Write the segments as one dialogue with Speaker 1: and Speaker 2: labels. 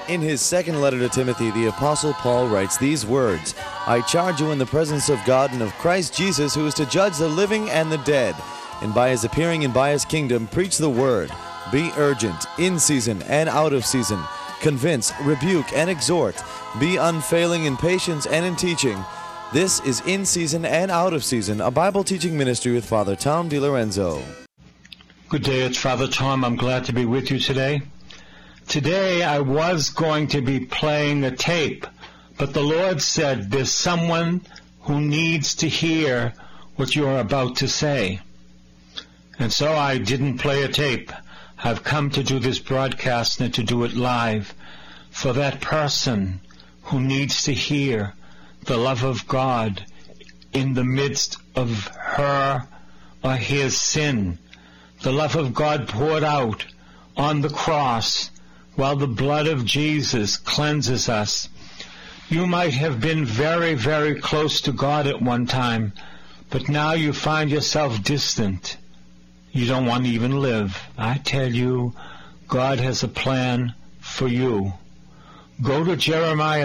Speaker 1: In his second letter to Timothy, the Apostle Paul writes these words, "I charge you in the presence of God and of Christ Jesus, who is to judge the living and the dead, and by his appearing and by his kingdom, preach the word. Be urgent, in season and out of season. Convince, rebuke, and exhort. Be unfailing in patience and in teaching." This is In Season and Out of Season, a Bible teaching ministry with Father Tom DiLorenzo.
Speaker 2: Good day, it's Father Tom. I'm glad to be with you today. Today I was going to be playing a tape, but the Lord said there's someone who needs to hear what you're about to say. And so I didn't play a tape. I've come to do this broadcast and to do it live for that person who needs to hear the love of God in the midst of her or his sin. The love of God poured out on the cross while the blood of Jesus cleanses us. You might have been very, very close to God at one time, but now you find yourself distant. You don't want to even live. I tell you, God has a plan for you. Go to Jeremiah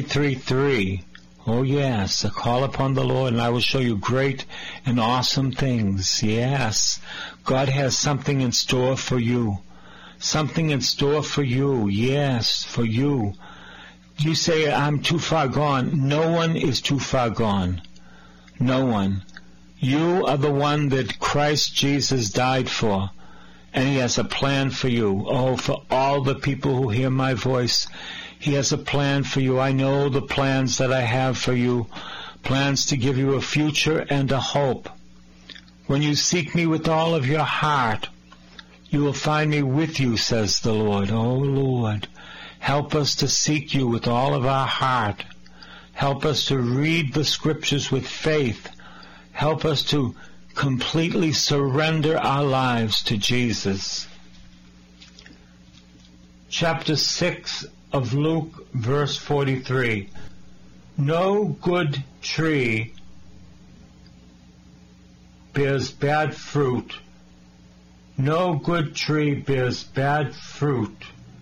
Speaker 2: 33:3. Oh yes, call upon the Lord and I will show you great and awesome things. Yes, God has something in store for you. Something in store for you. Yes, for you. You say, I'm too far gone. No one is too far gone. No one. You are the one that Christ Jesus died for, and he has a plan for you. Oh, for all the people who hear my voice, he has a plan for you. I know the plans that I have for you, plans to give you a future and a hope. When you seek me with all of your heart, you will find me with you, says the Lord. Oh, Lord, help us to seek you with all of our heart. Help us to read the Scriptures with faith. Help us to completely surrender our lives to Jesus. Chapter 6 of Luke, verse 43. No good tree bears bad fruit. No good tree bears bad fruit.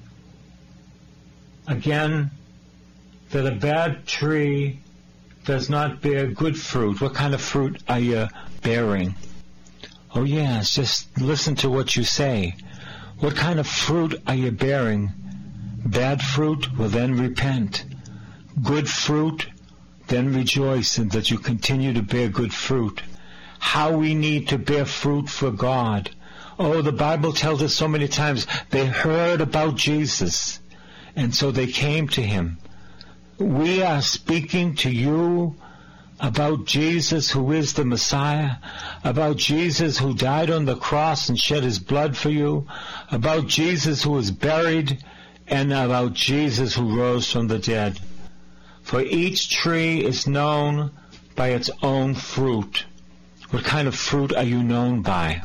Speaker 2: Again, that a bad tree does not bear good fruit. What kind of fruit are you bearing? Oh yes, just listen to what you say. What kind of fruit are you bearing? Bad fruit? Well, then repent. Good fruit? Then rejoice in that you continue to bear good fruit. How we need to bear fruit for God. Oh, the Bible tells us so many times they heard about Jesus, and so they came to him. We are speaking to you about Jesus who is the Messiah, about Jesus who died on the cross and shed his blood for you, about Jesus who was buried, and about Jesus who rose from the dead. For each tree is known by its own fruit. What kind of fruit are you known by?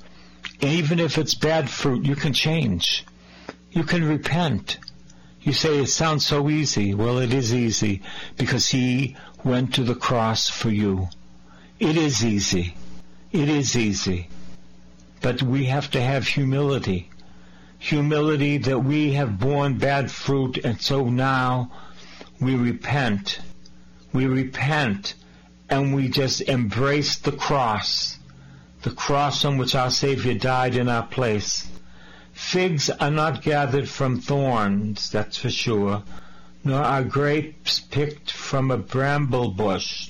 Speaker 2: Even if it's bad fruit, you can change. You can repent. You say, it sounds so easy. Well, it is easy because he went to the cross for you. It is easy. It is easy. But we have to have humility. Humility that we have borne bad fruit, and so now we repent. We repent, and we just embrace the cross on which our Savior died in our place. Figs are not gathered from thorns, that's for sure, nor are grapes picked from a bramble bush.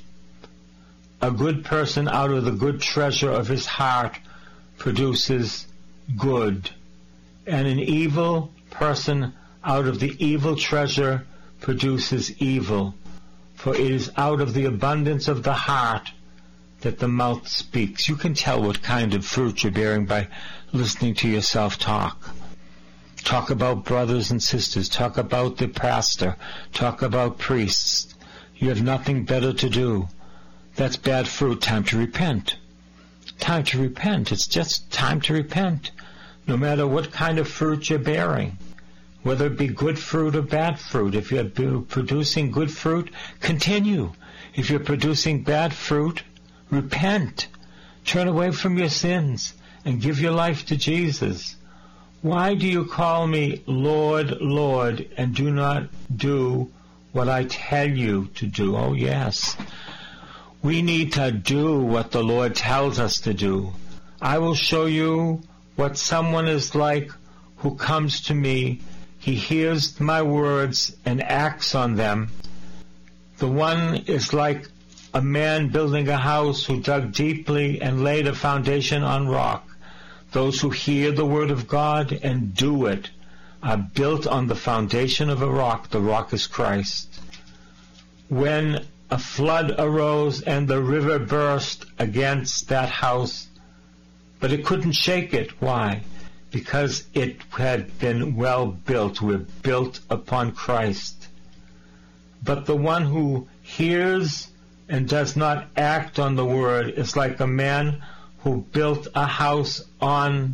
Speaker 2: A good person out of the good treasure of his heart produces good, and an evil person out of the evil treasure produces evil. For it is out of the abundance of the heart that the mouth speaks. You can tell what kind of fruit you're bearing by listening to yourself talk. Talk about brothers and sisters. Talk about the pastor. Talk about priests. You have nothing better to do. That's bad fruit. Time to repent. Time to repent. It's just time to repent. No matter what kind of fruit you're bearing. Whether it be good fruit or bad fruit. If you're producing good fruit, continue. If you're producing bad fruit, repent. Turn away from your sins and give your life to Jesus. Why do you call me Lord, Lord, and do not do what I tell you to do? Oh, yes. We need to do what the Lord tells us to do. I will show you what someone is like who comes to me. He hears my words and acts on them. The one is like a man building a house who dug deeply and laid a foundation on rock. Those who hear the word of God and do it are built on the foundation of a rock. The rock is Christ. When a flood arose and the river burst against that house, but it couldn't shake it. Why? Because it had been well built. We're built upon Christ. But the one who hears and does not act on the word is like a man who built a house on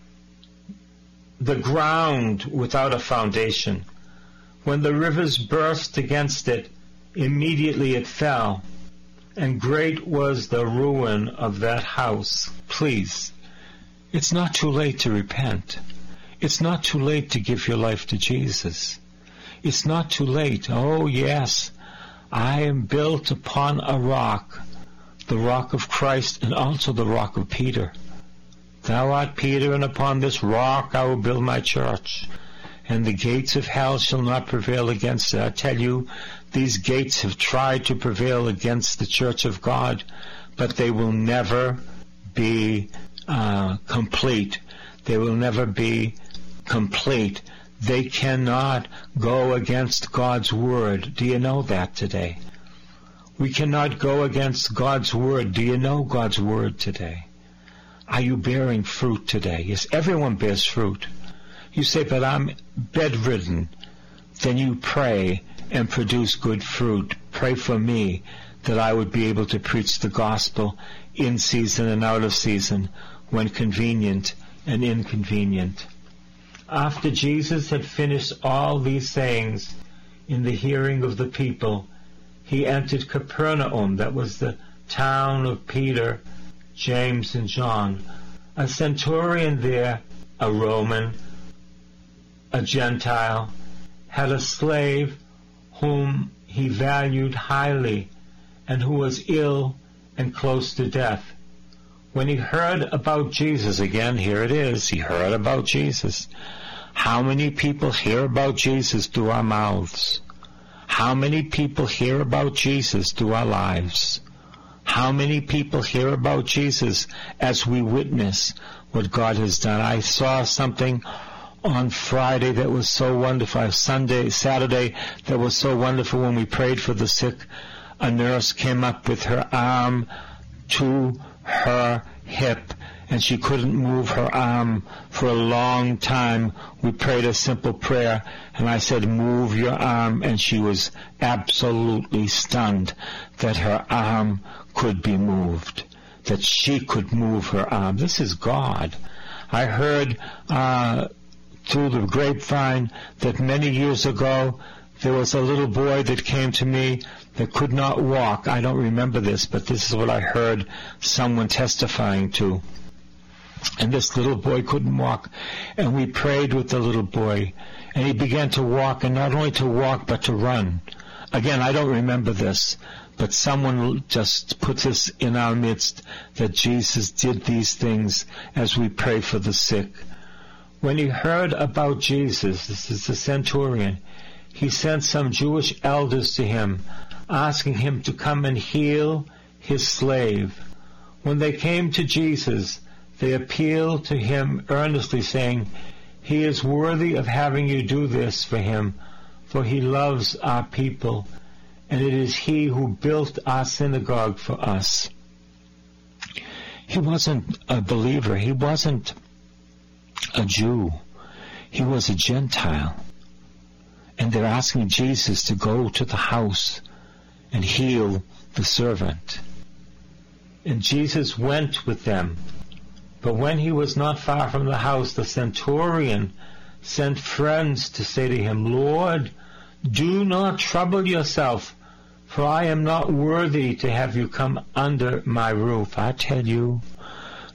Speaker 2: the ground without a foundation. When the rivers burst against it, immediately it fell, and great was the ruin of that house. Please, it's not too late to repent. It's not too late to give your life to Jesus. It's not too late. Oh, yes, I am built upon a rock, the rock of Christ, and also the rock of Peter. Thou art Peter, and upon this rock I will build my church, and the gates of hell shall not prevail against it. I tell you, these gates have tried to prevail against the church of God, but they will never be complete. They will never be complete. They cannot go against God's word. Do you know that today? We cannot go against God's word. Do you know God's word today? Are you bearing fruit today? Yes, everyone bears fruit. You say, but I'm bedridden. Then you pray and produce good fruit. Pray for me that I would be able to preach the gospel in season and out of season, when convenient and inconvenient. After Jesus had finished all these sayings in the hearing of the people, he entered Capernaum, that was the town of Peter, James, and John. A centurion there, a Roman, a Gentile, had a slave whom he valued highly and who was ill and close to death. When he heard about Jesus, again, here it is, he heard about Jesus. How many people hear about Jesus through our mouths? How many people hear about Jesus through our lives? How many people hear about Jesus as we witness what God has done? I saw something on Friday that was so wonderful. Saturday that was so wonderful when we prayed for the sick. A nurse came up with her arm to her hip, and she couldn't move her arm for a long time. We prayed a simple prayer, and I said, move your arm, and she was absolutely stunned that her arm could be moved, that she could move her arm. This is God. I heard through the grapevine that many years ago there was a little boy that came to me that could not walk. I don't remember this, but this is what I heard someone testifying to. And this little boy couldn't walk, and we prayed with the little boy, and he began to walk, and not only to walk, but to run. Again, I don't remember this, but someone just put this in our midst, that Jesus did these things as we pray for the sick. When he heard about Jesus, this is the centurion, he sent some Jewish elders to him, asking him to come and heal his slave. When they came to Jesus, they appealed to him earnestly, saying, he is worthy of having you do this for him, for he loves our people, and it is he who built our synagogue for us. He wasn't a believer. He wasn't a Jew. He was a Gentile. And they're asking Jesus to go to the house and heal the servant. And Jesus went with them. But when he was not far from the house, the centurion sent friends to say to him, Lord, do not trouble yourself, for I am not worthy to have you come under my roof. I tell you,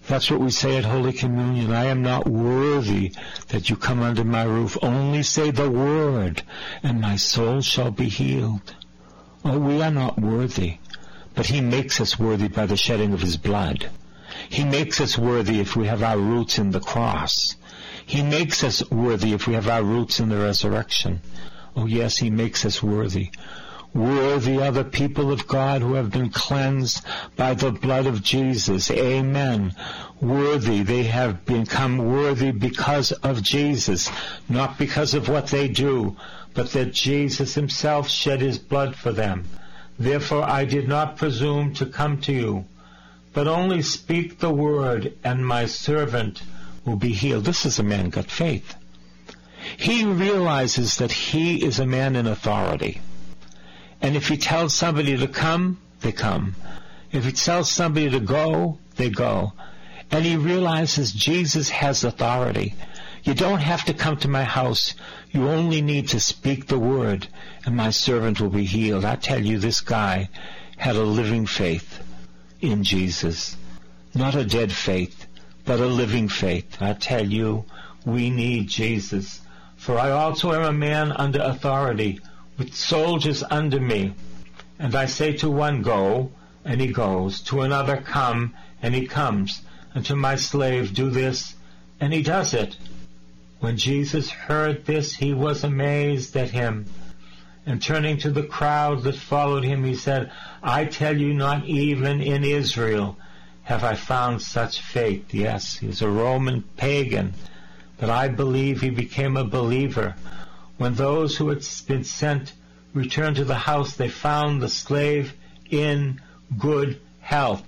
Speaker 2: That's what we say at Holy Communion. I am not worthy that you come under my roof. Only say the word, and my soul shall be healed. Oh, we are not worthy, but he makes us worthy by the shedding of his blood. He makes us worthy if we have our roots in the cross. He makes us worthy if we have our roots in the resurrection. Oh yes, he makes us worthy. Worthy are the people of God who have been cleansed by the blood of Jesus. Amen. Worthy, they have become worthy because of Jesus, not because of what they do, but that Jesus himself shed his blood for them. Therefore I did not presume to come to you, but only speak the word, and my servant will be healed. This is a man got faith. He realizes that he is a man in authority. And if he tells somebody to come, they come. If he tells somebody to go, they go. And he realizes Jesus has authority. You don't have to come to my house. You only need to speak the word, and my servant will be healed. I tell you, this guy had a living faith in Jesus. Not a dead faith, but a living faith. I tell you, we need Jesus. For I also am a man under authority, with soldiers under me. And I say to one, go, and he goes. To another, come, and he comes. And to my slave, do this, and he does it. When Jesus heard this, he was amazed at him. And turning to the crowd that followed him, he said, I tell you, not even in Israel have I found such faith. Yes, he was a Roman pagan, but I believe he became a believer. When those who had been sent returned to the house, they found the slave in good health.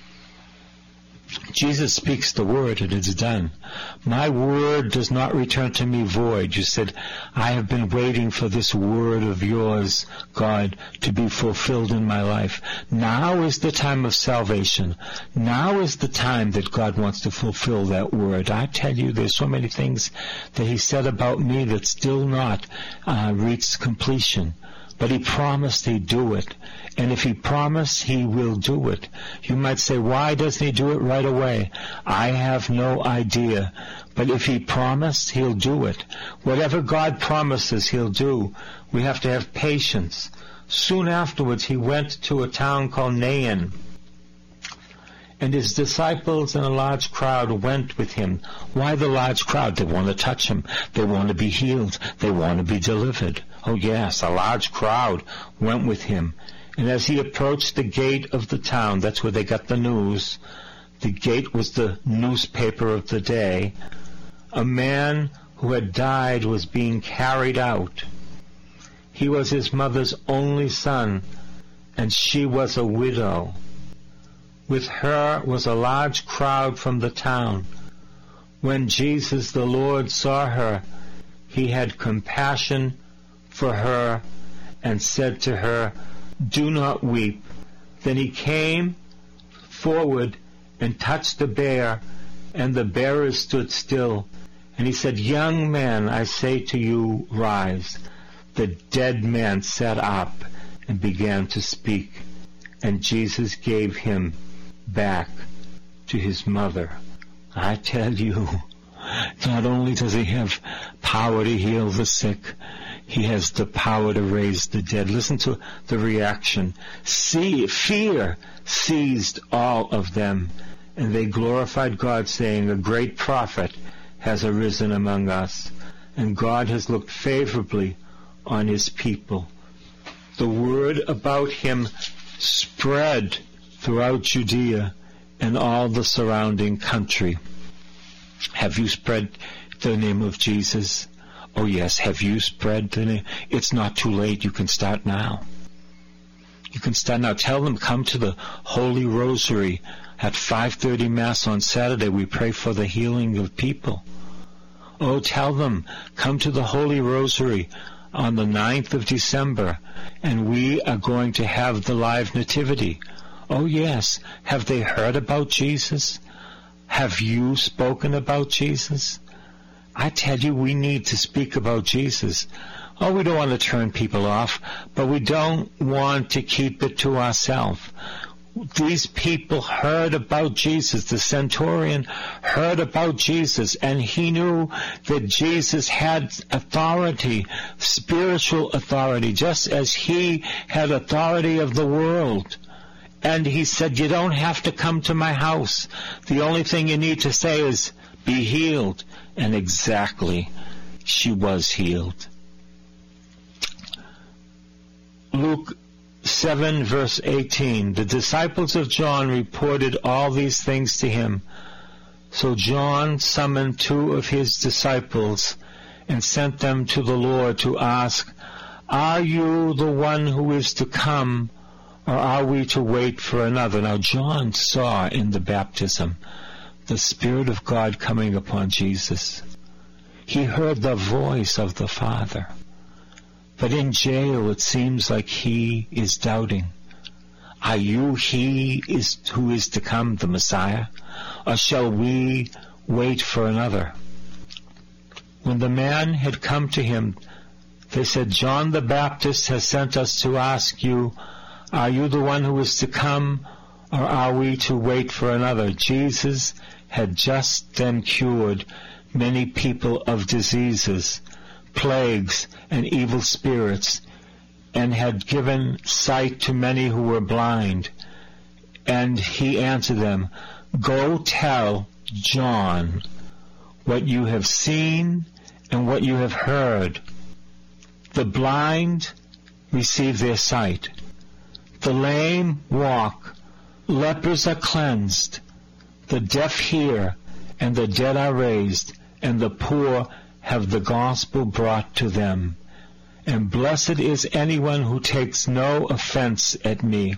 Speaker 2: Jesus speaks the word, and it's done. My word does not return to me void. You said, I have been waiting for this word of yours, God, to be fulfilled in my life. Now is the time of salvation. Now is the time that God wants to fulfill that word. I tell you, there's so many things that he said about me that still not reached completion. But he promised he'd do it. And if he promised, he will do it. You might say, why doesn't he do it right away? I have no idea. But if he promised, he'll do it. Whatever God promises, he'll do. We have to have patience. Soon afterwards, he went to a town called Nain. And his disciples and a large crowd went with him. Why the large crowd? They want to touch him. They want to be healed. They want to be delivered. Oh yes, a large crowd went with him. And as he approached the gate of the town, that's where they got the news. The gate was the newspaper of the day. A man who had died was being carried out. He was his mother's only son, and she was a widow. With her was a large crowd from the town. When Jesus the Lord saw her, he had compassion for her and said to her, do not weep. Then he came forward and touched the bear, and the bearers stood still. And he said, young man, I say to you, rise. The dead man sat up and began to speak, and Jesus gave him back to his mother. I tell you, not only does he have power to heal the sick, he has the power to raise the dead. Listen to the reaction. Fear seized all of them, and they glorified God, saying, a great prophet has arisen among us, and God has looked favorably on his people. The word about him spread throughout Judea and all the surrounding country. Have you spread the name of Jesus? Oh yes, have you spread the name? It's not too late. You can start now. You can start now. Tell them, come to the Holy Rosary at 5:30 Mass on Saturday. We pray for the healing of people. Oh, tell them, come to the Holy Rosary on the 9th of December, and we are going to have the live nativity. Oh yes, have they heard about Jesus? Have you spoken about Jesus? I tell you, we need to speak about Jesus. Oh, we don't want to turn people off, but we don't want to keep it to ourselves. these people heard about Jesus. The centurion heard about Jesus, and he knew that Jesus had authority, spiritual authority, just as he had authority of the world. And he said, you don't have to come to my house. The only thing you need to say is, be healed. And exactly, she was healed. Luke 7 verse 18, the disciples of John reported all these things to him. So John summoned 2 of his disciples and sent them to the Lord to ask, are you the one who is to come, or are we to wait for another? Now John saw in the baptism the Spirit of God coming upon Jesus. He heard the voice of the Father. But in jail it seems like he is doubting. Are you he who is to come, the Messiah? Or shall we wait for another? When the man had come to him, they said, John the Baptist has sent us to ask you, are you the one who is to come, or are we to wait for another? Jesus had just then cured many people of diseases, plagues, and evil spirits, and had given sight to many who were blind. And he answered them, go tell John what you have seen and what you have heard. The blind receive their sight. The lame walk. Lepers are cleansed. The deaf hear, and the dead are raised, and the poor have the gospel brought to them. And blessed is anyone who takes no offense at me.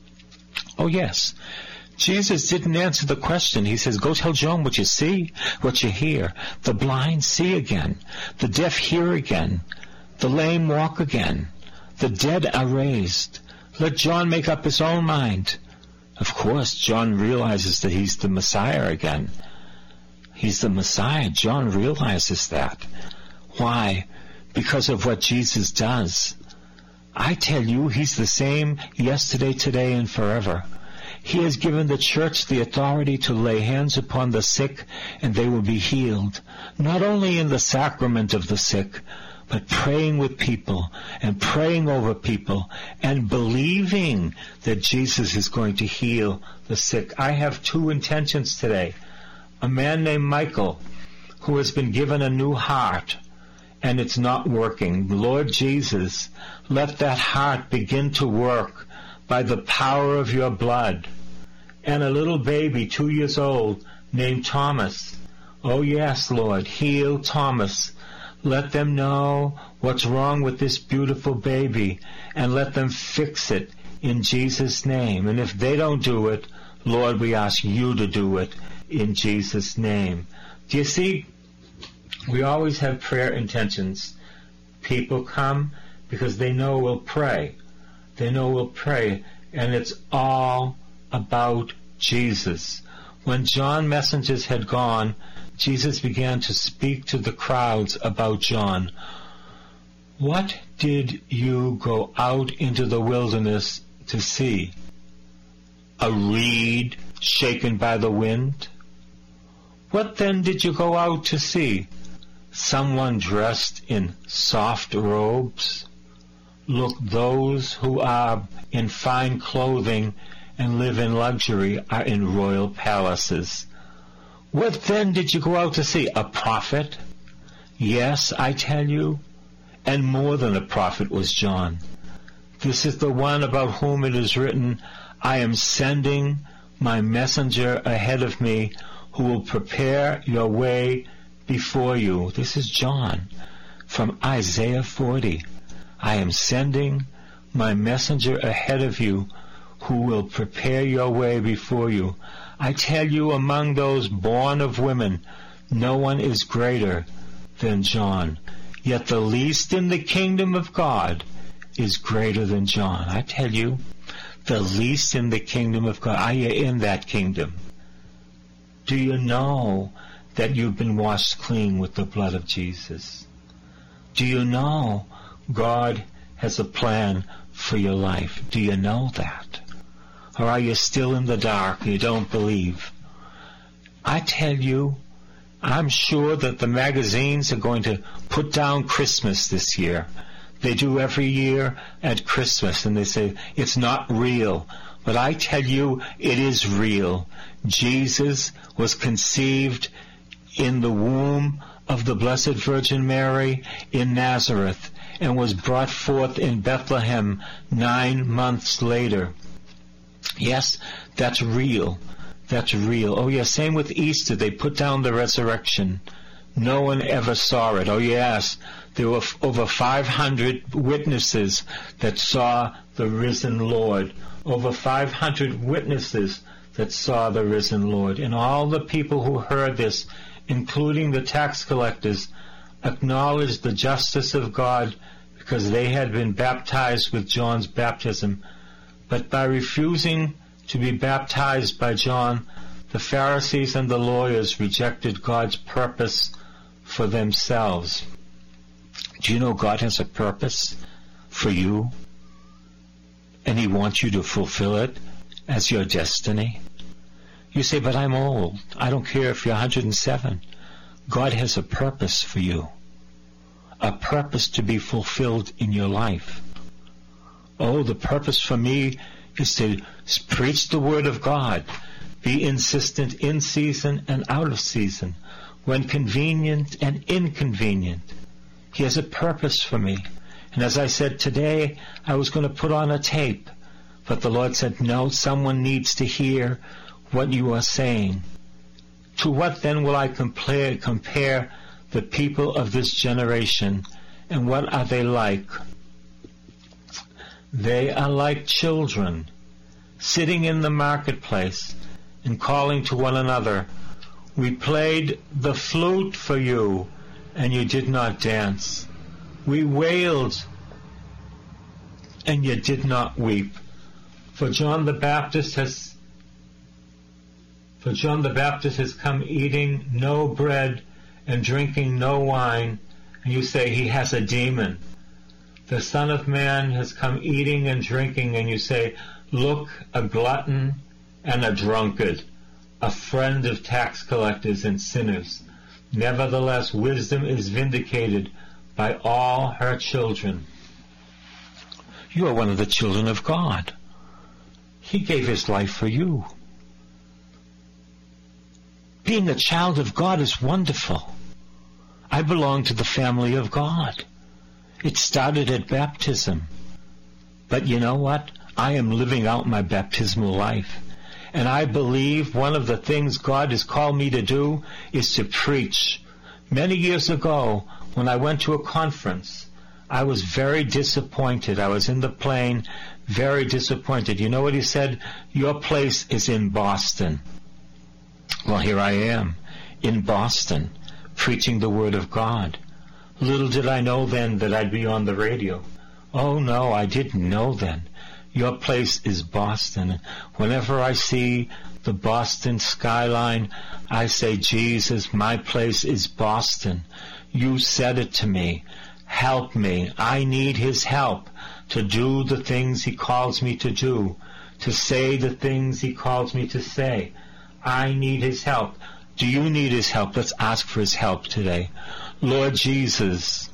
Speaker 2: Oh yes, Jesus didn't answer the question. He says, go tell John what you see, what you hear. The blind see again. The deaf hear again. The lame walk again. The dead are raised. Let John make up his own mind. Of course, John realizes that he's the Messiah again. He's the Messiah. John realizes that. Why? Because of what Jesus does. I tell you, he's the same yesterday, today, and forever. He has given the church the authority to lay hands upon the sick, and they will be healed. Not only in the sacrament of the sick, but praying with people and praying over people and believing that Jesus is going to heal the sick. I have 2 intentions today. A man named Michael, who has been given a new heart, and it's not working. Lord Jesus, let that heart begin to work by the power of your blood. And a little baby, 2 years old, named Thomas. Oh yes, Lord, heal Thomas. Let them know what's wrong with this beautiful baby, and let them fix it in Jesus' name. And if they don't do it, Lord, we ask you to do it in Jesus' name. Do you see? We always have prayer intentions. People come because they know we'll pray. They know we'll pray, and it's all about Jesus. When John messengers had gone, Jesus began to speak to the crowds about John. What did you go out into the wilderness to see? A reed shaken by the wind? What then did you go out to see? Someone dressed in soft robes? Look, those who are in fine clothing and live in luxury are in royal palaces. What then did you go out to see? A prophet? Yes, I tell you, and more than a prophet was John. This is the one about whom it is written, I am sending my messenger ahead of me who will prepare your way before you. This is John from Isaiah 40. I am sending my messenger ahead of you who will prepare your way before you. I tell you, among those born of women, no one is greater than John. Yet the least in the kingdom of God is greater than John. I tell you, the least in the kingdom of God. Are you in that kingdom? Do you know that you've been washed clean with the blood of Jesus? Do you know God has a plan for your life? Do you know that? Or are you still in the dark? You don't believe? I tell you, I'm sure that the magazines are going to put down Christmas this year. They do every year at Christmas, and they say it's not real. But I tell you, it is real. Jesus was conceived in the womb of the Blessed Virgin Mary in Nazareth and was brought forth in Bethlehem 9 months later. Yes, that's real. That's real. Oh, yes, same with Easter. They put down the resurrection. No one ever saw it. Oh, yes, there were over 500 witnesses that saw the risen Lord. Over 500 witnesses that saw the risen Lord. And all the people who heard this, including the tax collectors, acknowledged the justice of God because they had been baptized with John's baptism. But by refusing to be baptized by John, the Pharisees and the lawyers rejected God's purpose for themselves. Do you know God has a purpose for you? And He wants you to fulfill it as your destiny. You say, but I'm old. I don't care if you're 107. God has a purpose for you. A purpose to be fulfilled in your life. Oh, the purpose for me is to preach the Word of God. Be insistent in season and out of season. When convenient and inconvenient. He has a purpose for me. And as I said today, I was going to put on a tape. But the Lord said, no, someone needs to hear what you are saying. To what then will I compare the people of this generation? And what are they like? They are like children, sitting in the marketplace and calling to one another, we played the flute for you, and you did not dance. We wailed, and you did not weep. For John the Baptist has come eating no bread and drinking no wine, and you say he has a demon. The Son of Man has come eating and drinking, and you say, look, a glutton and a drunkard, a friend of tax collectors and sinners. Nevertheless, wisdom is vindicated by all her children. You are one of the children of God. He gave His life for you. Being a child of God is wonderful. I belong to the family of God. It started at baptism. But you know what? I am living out my baptismal life. And I believe one of the things God has called me to do is to preach. Many years ago, when I went to a conference, I was very disappointed. I was in the plane, very disappointed. You know what he said? Your place is in Boston. Well, here I am, in Boston, preaching the Word of God. Little did I know then that I'd be on the radio. Oh, no, I didn't know then. Your place is Boston. Whenever I see the Boston skyline, I say, Jesus, my place is Boston. You said it to me. Help me. I need His help to do the things He calls me to do, to say the things He calls me to say. I need His help. Do you need His help? Let's ask for His help today. Lord Jesus,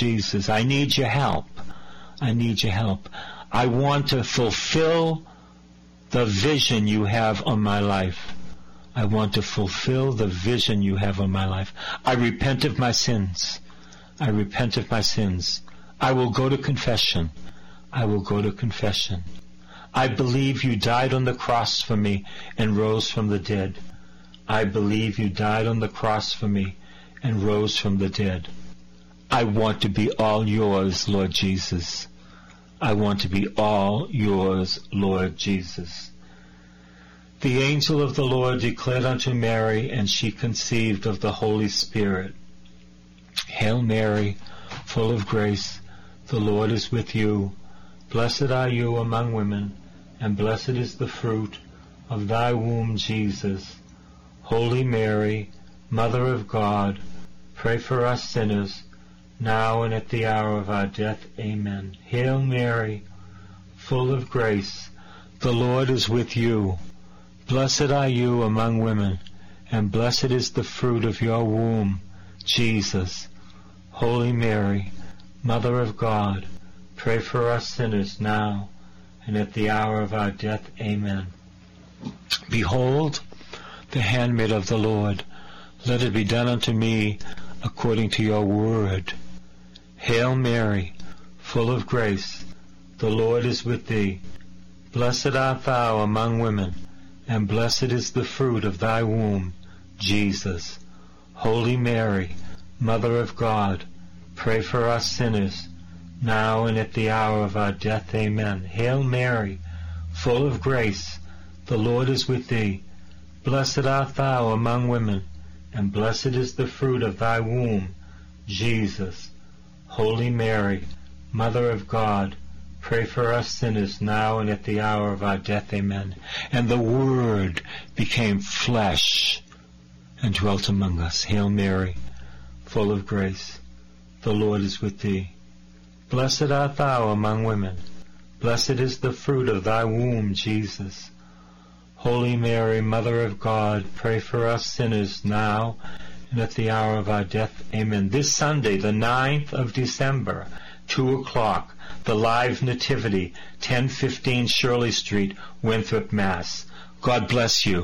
Speaker 2: I need your help. I need your help. I want to fulfill the vision you have on my life. I want to fulfill the vision you have on my life. I repent of my sins. I repent of my sins. I will go to confession. I will go to confession. I believe you died on the cross for me and rose from the dead. I believe you died on the cross for me and rose from the dead. I want to be all yours, Lord Jesus. I want to be all yours, Lord Jesus. The angel of the Lord declared unto Mary, and she conceived of the Holy Spirit. Hail Mary, full of grace, the Lord is with you. Blessed are you among women, and blessed is the fruit of thy womb, Jesus. Holy Mary, Mother of God, pray for us sinners, now and at the hour of our death. Amen. Hail Mary, full of grace, The Lord is with you. Blessed are you among women, and blessed is the fruit of your womb, Jesus. Holy Mary, Mother of God, pray for us sinners now and at the hour of our death. Amen. Behold, the handmaid of the Lord. Let it be done unto me according to your word. Hail Mary, full of grace, the Lord is with thee. Blessed art thou among women, and blessed is the fruit of thy womb, Jesus. Holy Mary, Mother of God, pray for us sinners, now and at the hour of our death. Amen. Hail Mary, full of grace, the Lord is with thee. Blessed art thou among women, and blessed is the fruit of thy womb, Jesus. Holy Mary, Mother of God, pray for us sinners now and at the hour of our death. Amen. And the Word became flesh and dwelt among us. Hail Mary, full of grace, the Lord is with thee. Blessed art thou among women. Blessed is the fruit of thy womb, Jesus. Holy Mary, Mother of God, pray for us sinners now and at the hour of our death. Amen. This Sunday, the 9th of December, 2 o'clock, the live nativity, 1015 Shirley Street, Winthrop, Mass. God bless you.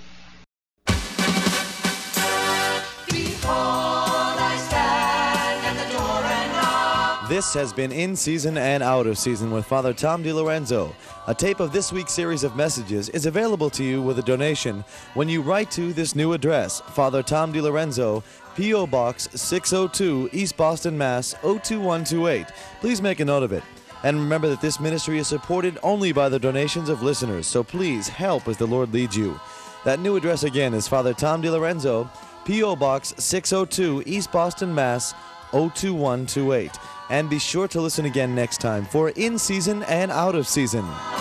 Speaker 1: This has been In Season and Out of Season with Father Tom DiLorenzo. A tape of this week's series of messages is available to you with a donation when you write to this new address, Father Tom DiLorenzo, P.O. Box 602, East Boston, Mass. 02128. Please make a note of it. And remember that this ministry is supported only by the donations of listeners, so please help as the Lord leads you. That new address again is Father Tom DiLorenzo, P.O. Box 602, East Boston, Mass. 02128. And be sure to listen again next time for In Season and Out of Season.